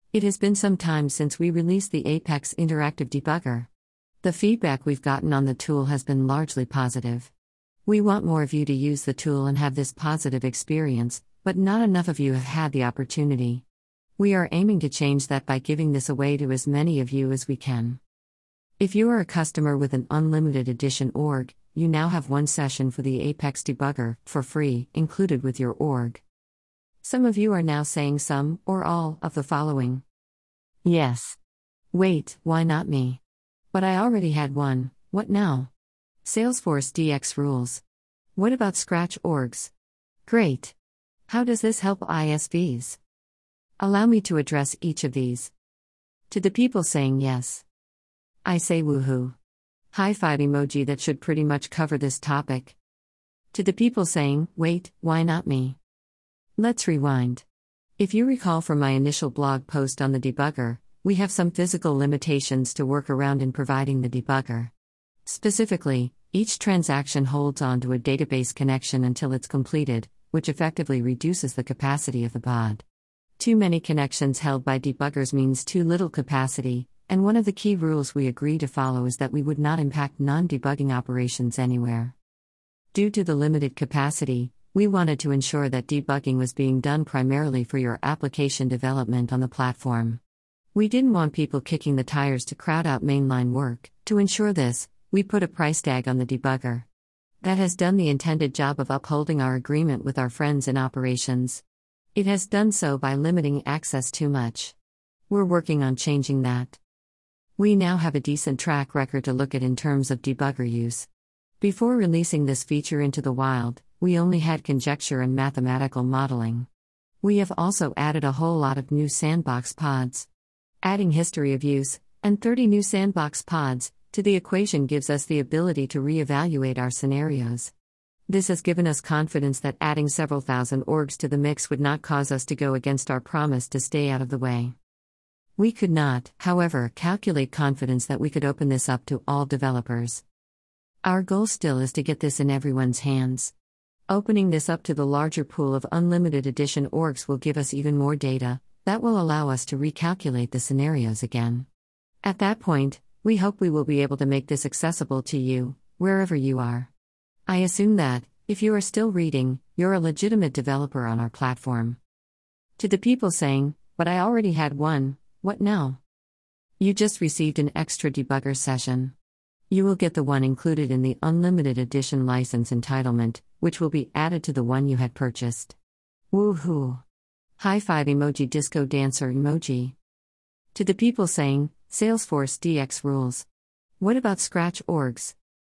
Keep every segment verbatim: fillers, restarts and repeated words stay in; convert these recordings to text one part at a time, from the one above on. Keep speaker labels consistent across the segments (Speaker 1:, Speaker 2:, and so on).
Speaker 1: It has been some time since we released the Apex Interactive Debugger. The feedback we've gotten on the tool has been largely positive. We want more of you to use the tool and have this positive experience, but not enough of you have had the opportunity. We are aiming to change that by giving this away to as many of you as we can. If you are a customer with an unlimited edition org, you now have one session for the Apex Debugger, for free, included with your org. Some of you are now saying some, or all, of the following. Yes. Wait, why not me? But I already had one, what now? Salesforce D X rules. What about Scratch orgs? Great. How does this help I S Vs? Allow me to address each of these. To the people saying yes, I say woohoo. High five emoji that should pretty much cover this topic. To the people saying, wait, why not me? Let's rewind. If you recall from my initial blog post on the debugger, we have some physical limitations to work around in providing the debugger. Specifically, each transaction holds on to a database connection until it's completed, which effectively reduces the capacity of the pod. Too many connections held by debuggers means too little capacity, and one of the key rules we agree to follow is that we would not impact non-debugging operations anywhere. Due to the limited capacity, we wanted to ensure that debugging was being done primarily for your application development on the platform. We didn't want people kicking the tires to crowd out mainline work. To ensure this, we put a price tag on the debugger. That has done the intended job of upholding our agreement with our friends in operations. It has done so by limiting access too much. We're working on changing that. We now have a decent track record to look at in terms of debugger use. Before releasing this feature into the wild, we only had conjecture and mathematical modeling. We have also added a whole lot of new sandbox pods. Adding history of use, and thirty new sandbox pods, to the equation gives us the ability to re-evaluate our scenarios. This has given us confidence that adding several thousand orgs to the mix would not cause us to go against our promise to stay out of the way. We could not, however, calculate confidence that we could open this up to all developers. Our goal still is to get this in everyone's hands. Opening this up to the larger pool of unlimited edition orgs will give us even more data that will allow us to recalculate the scenarios again. At that point, we hope we will be able to make this accessible to you, wherever you are. I assume that, if you are still reading, you're a legitimate developer on our platform. To the people saying, but I already had one, what now? You just received an extra debugger session. You will get the one included in the Unlimited Edition license entitlement, which will be added to the one you had purchased. Woohoo! High five emoji disco dancer emoji. To the people saying, Salesforce D X rules. What about Scratch orgs?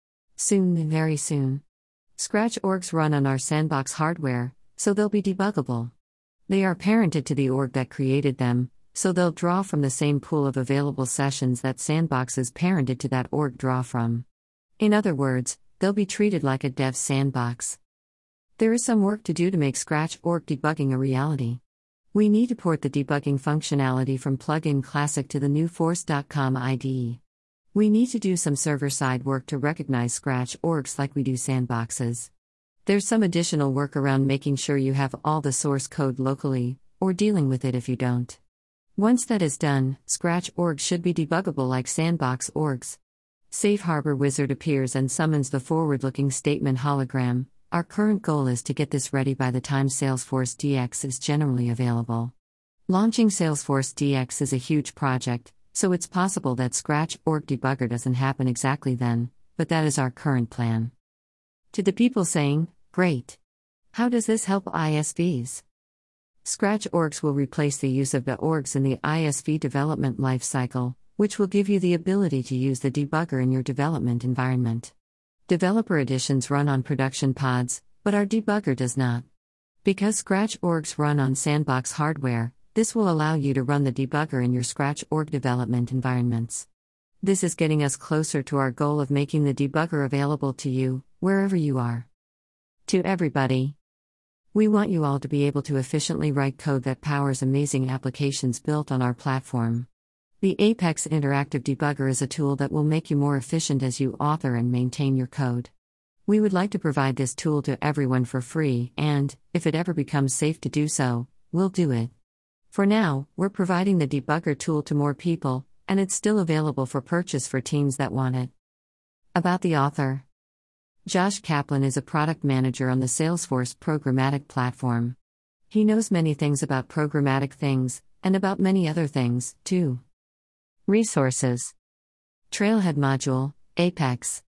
Speaker 1: Soon, very soon. Scratch orgs run on our sandbox hardware, so they'll be debuggable. They are parented to the org that created them, so they'll draw from the same pool of available sessions that sandboxes parented to that org draw from. In other words, they'll be treated like a dev sandbox. There is some work to do to make Scratch org debugging a reality. We need to port the debugging functionality from Plugin Classic to the new Force dot com I D E. We need to do some server-side work to recognize Scratch orgs like we do sandboxes. There's some additional work around making sure you have all the source code locally, or dealing with it if you don't. Once that is done, Scratch orgs should be debuggable like sandbox orgs. Safe Harbor Wizard appears and summons the forward-looking statement hologram. Our current goal is to get this ready by the time Salesforce D X is generally available. Launching Salesforce D X is a huge project, so it's possible that Scratch org debugger doesn't happen exactly then, but that is our current plan. To the people saying, great. How does this help I S Vs? Scratch orgs will replace the use of the orgs in the I S V development lifecycle, which will give you the ability to use the debugger in your development environment. Developer editions run on production pods, but our debugger does not. Because Scratch orgs run on sandbox hardware, this will allow you to run the debugger in your Scratch org development environments. This is getting us closer to our goal of making the debugger available to you, wherever you are. To everybody. We want you all to be able to efficiently write code that powers amazing applications built on our platform. The Apex Interactive Debugger is a tool that will make you more efficient as you author and maintain your code. We would like to provide this tool to everyone for free, and, if it ever becomes safe to do so, we'll do it. For now, we're providing the debugger tool to more people, and it's still available for purchase for teams that want it. About the author. Josh Kaplan is a product manager on the Salesforce programmatic platform. He knows many things about programmatic things, and about many other things, too. Resources. Trailhead module, Apex.